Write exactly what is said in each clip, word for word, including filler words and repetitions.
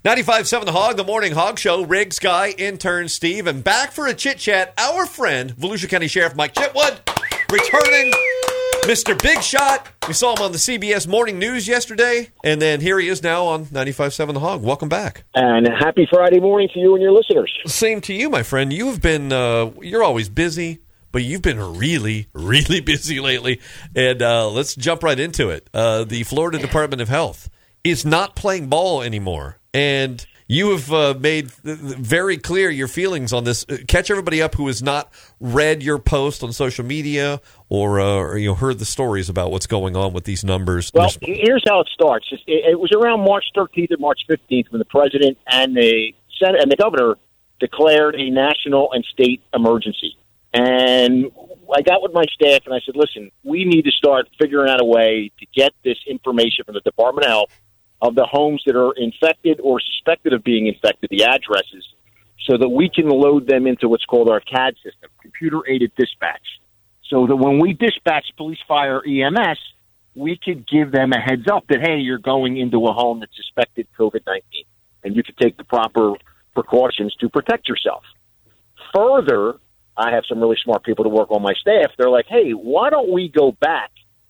ninety-five point seven The Hog, the Morning Hog Show. Riggs, Guy, intern Steve, and back for a chit-chat, our friend, Volusia County Sheriff Mike Chitwood, returning, Mister Big Shot. We saw him on the C B S Morning News yesterday, and then here he is now on ninety-five point seven The Hog. Welcome back. And happy Friday morning to you and your listeners. Same to you, my friend. You've been, uh, you're always busy, but you've been really, really busy lately. And uh, let's jump right into it. Uh, the Florida Department of Health is not playing ball anymore. And you have uh, made very clear your feelings on this. Catch everybody up who has not read your post on social media or, uh, or you know, heard the stories about what's going on with these numbers. Well, here's how it starts. It, it was around March thirteenth and March fifteenth when the president and the Senate and the governor declared a national and state emergency. And I got with my staff and I said, listen, we need to start figuring out a way to get this information from the Department of Health of the homes that are infected or suspected of being infected, the addresses, so that we can load them into what's called our C A D system, computer-aided dispatch, so that when we dispatch police, fire, E M S, we could give them a heads up that, hey, you're going into a home that's suspected COVID nineteen, and you could take the proper precautions to protect yourself. Further, I have some really smart people to work on my staff. They're like, hey, why don't we go back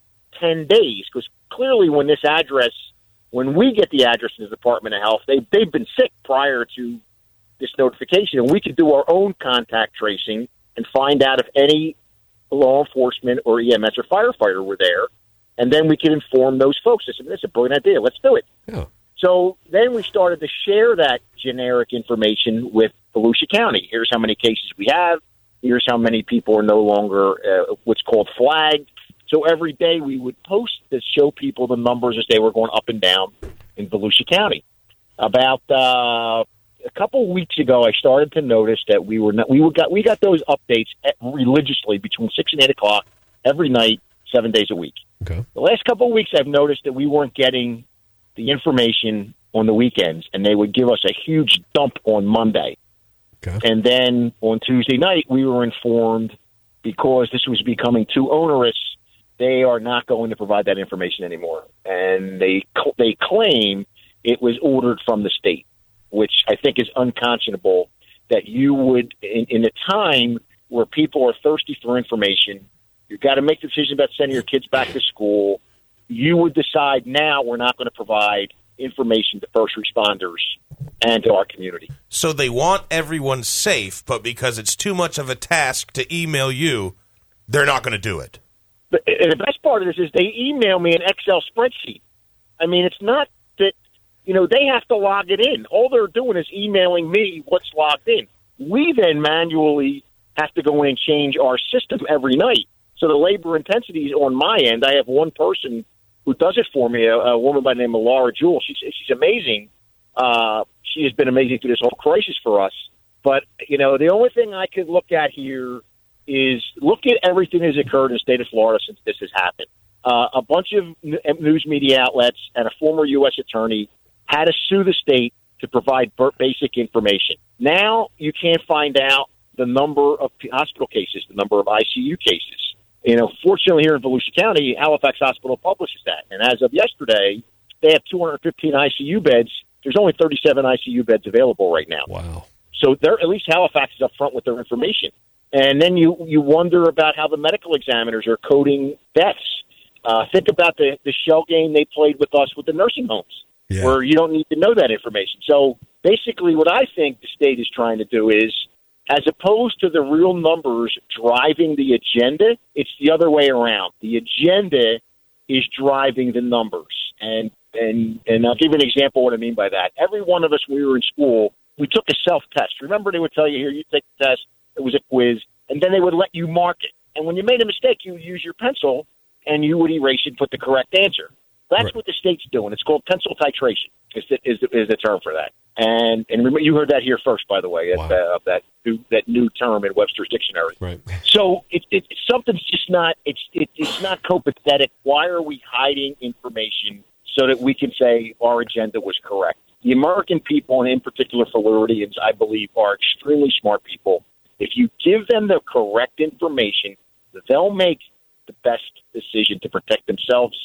ten days? Because clearly when this address When we get the address in the Department of Health, they, they've been sick prior to this notification, and we could do our own contact tracing and find out if any law enforcement or E M S or firefighter were there, and then we could inform those folks. I said, this is a brilliant idea. Let's do it. Yeah. So then we started to share that generic information with Volusia County. Here's how many cases we have. Here's how many people are no longer uh, what's called flagged. So every day we would post to show people the numbers as they were going up and down in Volusia County. About uh, a couple of weeks ago, I started to notice that we were not, we got we got those updates religiously between six and eight o'clock every night, seven days a week. Okay. The last couple of weeks, I've noticed that we weren't getting the information on the weekends, and they would give us a huge dump on Monday. Okay. And then on Tuesday night, we were informed because this was becoming too onerous. They are not going to provide that information anymore. And they they claim it was ordered from the state, which I think is unconscionable, that you would, in, in a time where people are thirsty for information, you've got to make the decision about sending your kids back to school, you would decide now we're not going to provide information to first responders and to our community. So they want everyone safe, but because it's too much of a task to email you, they're not going to do it. And the best part of this is they email me an Excel spreadsheet. I mean, it's not that, you know, they have to log it in. All they're doing is emailing me what's logged in. We then manually have to go in and change our system every night. So the labor intensity is on my end. I have one person who does it for me, a, a woman by the name of Laura Jewell. She's, she's amazing. Uh, she has been amazing through this whole crisis for us. But, you know, the only thing I could look at here is look at everything that has occurred in the state of Florida since this has happened. Uh, a bunch of news media outlets and a former U S attorney had to sue the state to provide basic information. Now you can't find out the number of hospital cases, the number of I C U cases. You know, fortunately here in Volusia County, Halifax Hospital publishes that. And as of yesterday, they have two hundred fifteen I C U beds. There's only thirty-seven I C U beds available right now. Wow. So they're, at least Halifax is up front with their information. And then you, you wonder about how the medical examiners are coding deaths. Uh, think about the, the shell game they played with us with the nursing homes, yeah, where you don't need to know that information. So basically what I think the state is trying to do is, as opposed to the real numbers driving the agenda, it's the other way around. The agenda is driving the numbers. And, and, and I'll give you an example of what I mean by that. Every one of us, when we were in school, we took a self-test. Remember, they would tell you, here, you take the test. It was a quiz, and then they would let you mark it. And when you made a mistake, you would use your pencil, and you would erase and put the correct answer. That's right. What the state's doing. It's called pencil titration is the, is the, is the term for that. And and remember, you heard that here first, by the way, wow. uh, of that new, that new term in Webster's dictionary. Right. So it, it, something's just not it's it, it's not copacetic. Why are we hiding information so that we can say our agenda was correct? The American people, and in particular Floridians, I believe, are extremely smart people. If you give them the correct information, they'll make the best decision to protect themselves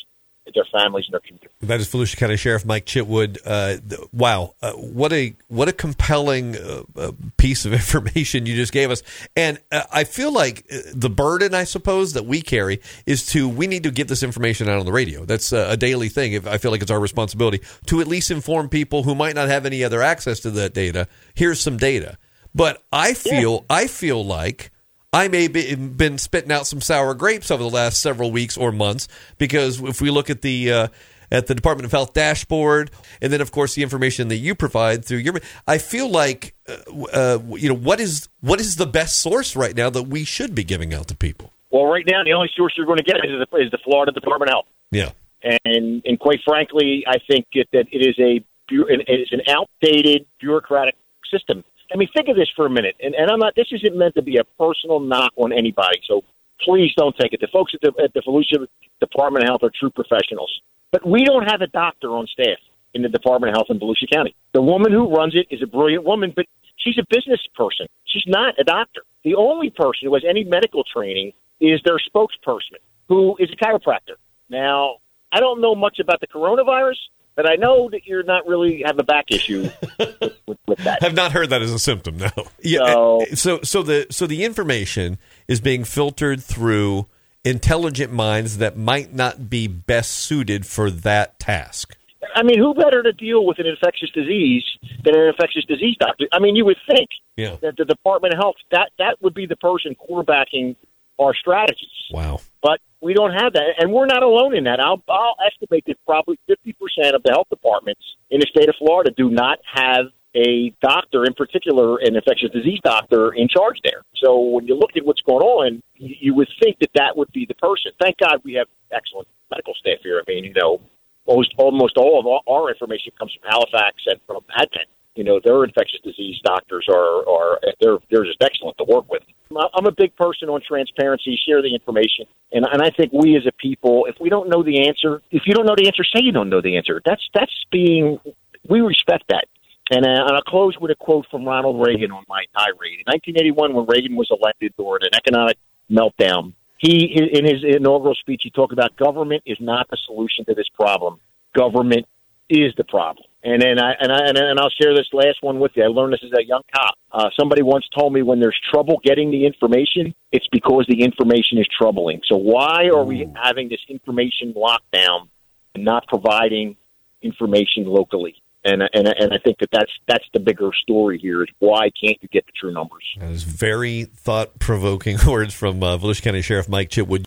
their families and their community. That is Volusia County Sheriff Mike Chitwood. Uh, th- wow, uh, what a what a compelling uh, uh, piece of information you just gave us. And uh, I feel like the burden, I suppose, that we carry is to we need to get this information out on the radio. That's uh, a daily thing. If I feel like it's our responsibility to at least inform people who might not have any other access to that data. Here's some data. But I feel yeah. I feel like I may be been spitting out some sour grapes over the last several weeks or months, because if we look at the uh, at the Department of Health dashboard, and then of course the information that you provide through your, I feel like uh, uh, you know what is what is the best source right now that we should be giving out to people? Well, right now the only source you're going to get is the, is the Florida Department of Health. Yeah, and and quite frankly, I think it, that it is a it is an outdated bureaucratic system. I mean, think of this for a minute, and, and I'm not. This isn't meant to be a personal knock on anybody, so please don't take it. The folks at the, at the Volusia Department of Health are true professionals, but we don't have a doctor on staff in the Department of Health in Volusia County. The woman who runs it is a brilliant woman, but she's a business person. She's not a doctor. The only person who has any medical training is their spokesperson, who is a chiropractor. Now, I don't know much about the coronavirus, but I know that you're not really have a back issue with, with, with that. I've not heard that as a symptom, no. Yeah, so, so, so the so the information is being filtered through intelligent minds that might not be best suited for that task. I mean, who better to deal with an infectious disease than an infectious disease doctor? I mean, you would think yeah. that the Department of Health, that, that would be the person quarterbacking our strategies. Wow. But we don't have that, and we're not alone in that. I'll, I'll estimate that probably fifty percent of the health departments in the state of Florida do not have a doctor, in particular an infectious disease doctor, in charge there. So when you look at what's going on, you, you would think that that would be the person. Thank God we have excellent medical staff here. I mean, you know, almost, almost all of our, our information comes from Halifax and from Advent. You know, their infectious disease doctors are, are they're, they're just excellent to work with. I'm a big person on transparency, share the information. And, and I think we as a people, if we don't know the answer, if you don't know the answer, say you don't know the answer. That's, that's being, we respect that. And, uh, and I'll close with a quote from Ronald Reagan on my tirade. In nineteen eighty-one, when Reagan was elected during an economic meltdown, he, in his inaugural speech, he talked about government is not the solution to this problem. Government is the problem. And then I and I and I'll share this last one with you. I learned this as a young cop. Uh, somebody once told me when there's trouble getting the information, it's because the information is troubling. So why are we having this information lockdown and not providing information locally? And and and I think that that's that's the bigger story here, is why can't you get the true numbers? That is very thought-provoking words from uh, Volusia County Sheriff Mike Chitwood.